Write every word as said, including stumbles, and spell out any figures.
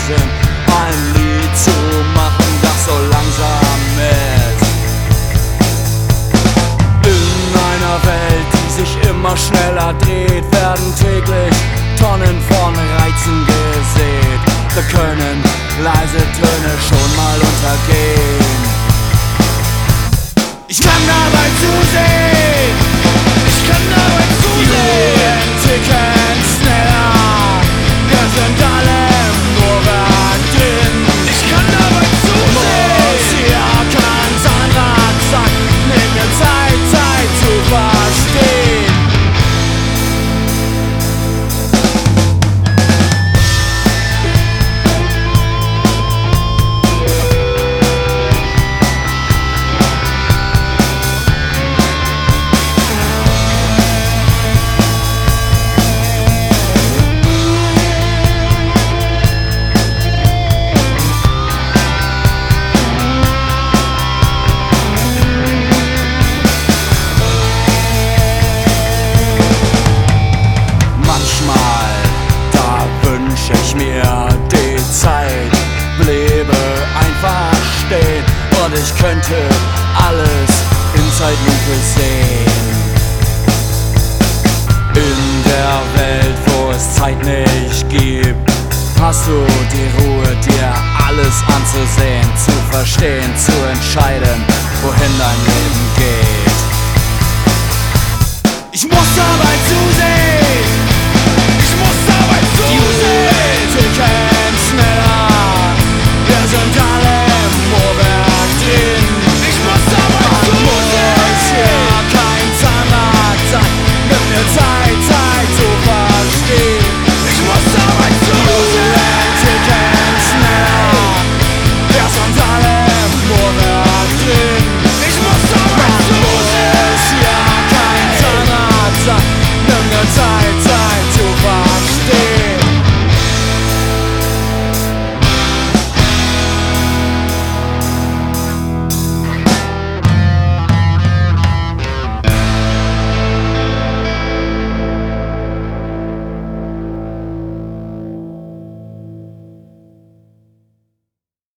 sind, ein Lied zu machen, das so langsam ist. In einer Welt, die sich immer schneller dreht, werden täglich Tonnen von Reizen gesät. Da können leise Töne schon mal untergehen. Ich kann dabei zusehen, ich kann dabei zusehen. Die Uhren ticken schneller, wir sind alle im Uhrwerk drin. Ich kann dabei zusehen, muss hier kein Zahnrad sagt, nimm mir Zeit, Zeit zu verstehen. Ich mir die Zeit bliebe einfach stehen und ich könnte alles in Zeitlupe sehen. In der Welt, wo es Zeit nicht gibt, hast du die Ruhe, dir alles anzusehen, zu verstehen, zu entscheiden, wohin dein Leben geht. Ich muss dabei zusehen, ich muss dabei zusehen. Ticken schneller, wir sind alle im Uhrwerk drin. Ich muss dabei zusehen, muss hier kein Zahnrad sein, nimm mir Zeit, Zeit zu verstehen. Ich muss dabei zusehen, ticken schneller, wir sind alle im Uhrwerk drin. Ich muss dabei zusehen, muss hier kein Zahnrad sein, nimm mir Zeit.